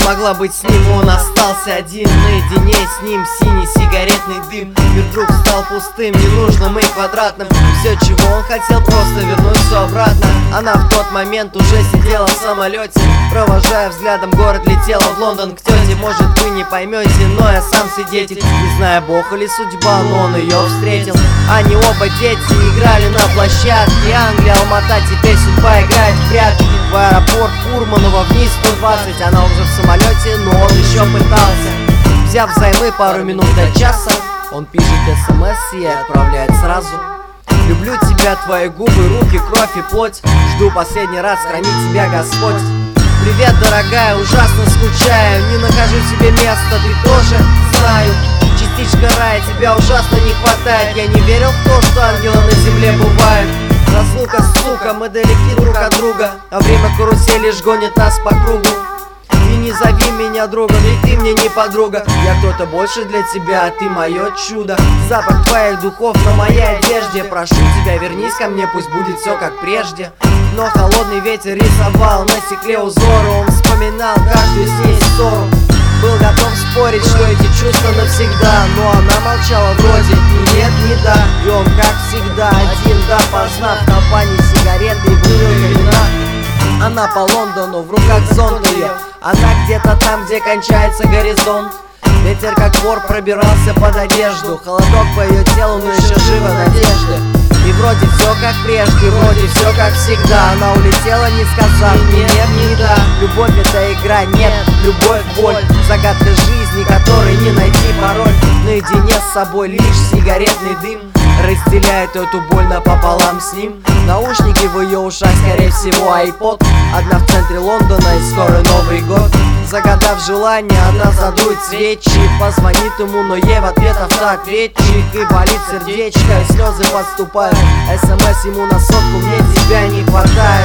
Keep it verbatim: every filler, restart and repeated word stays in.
смогла быть с ним, он остался один. Наедине с ним синий сигаретный дым. Мир вдруг стал пустым, ненужным и квадратным. Все, чего он хотел, просто вернуть все обратно. Она в тот момент уже сидела в самолете, провожая взглядом город, летела в Лондон к тете. Может, вы не поймете, но я сам свидетель. Не знаю, бог или судьба, но он ее встретил. Они оба дети играли на площадке. Англия, Алмата, теперь судьба играет в прятки. В аэропорт Фурманова вниз сто двадцать. Она уже в самолете, но он еще пытался. Взяв взаймы пару минут до часа, он пишет смс и отправляет сразу. Люблю тебя, твои губы, руки, кровь и плоть. Жду последний раз, храни тебя Господь. Привет, дорогая, ужасно скучаю. Не нахожу себе места, ты тоже знаю. Частичка рая, тебя ужасно не хватает. Я не верил в то, что ангелы на земле бывают. Разлука, сука, мы далеки друг от друга, а время карусели лишь гонит нас по кругу. И не зови меня другом, ведь ты мне не подруга. Я кто-то больше для тебя, а ты мое чудо. Запах твоих духов на моей одежде. Прошу тебя, вернись ко мне, пусть будет все как прежде. Но холодный ветер рисовал на стекле узоры. Он вспоминал каждую с ней ссору. Был готов спорить, что эти чувства навсегда, но она молчала вроде ни нет, ни да. И он, как всегда, один допоздна в компании сигареты и бутылка вина. Она по Лондону, в руках зонт ее. Она где-то там, где кончается горизонт. Ветер как вор пробирался под одежду. Холодок по ее телу, но еще жива надежда. И вроде все как прежде, вроде все как всегда. Она улетела, не сказав ни нет, ни да. Любовь это игра, нет, любовь боль. Загадка жизни, которой не найти пароль. Наедине с собой лишь сигаретный дым разделяет эту боль напополам с ним. Наушники в ее ушах, скорее всего айпод. Одна в центре Лондона и скоро Новый год. Загадав желание, она задует свечи. Позвонит ему, но ей в ответ автоответчик. И болит сердечко, и слезы подступают. СМС ему на сотку, мне тебя не хватает.